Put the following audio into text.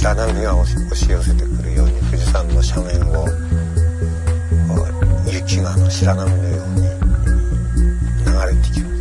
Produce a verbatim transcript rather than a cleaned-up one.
白波が押し寄せてくるように富士山の斜面を雪が白波のように流れてきます。